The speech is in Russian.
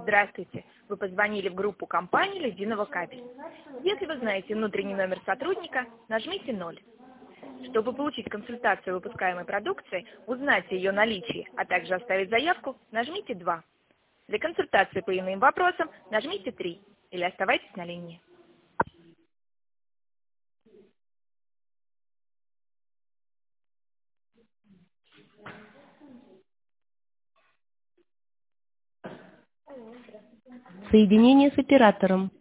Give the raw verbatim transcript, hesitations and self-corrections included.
Здравствуйте. Вы позвонили в группу компании «Лединого кабель». Если вы знаете внутренний номер сотрудника, нажмите ноль. Чтобы получить консультацию о выпускаемой продукции, узнать о ее наличии, а также оставить заявку, нажмите два. Для консультации по иным вопросам нажмите три или оставайтесь на линии. Соединение с оператором.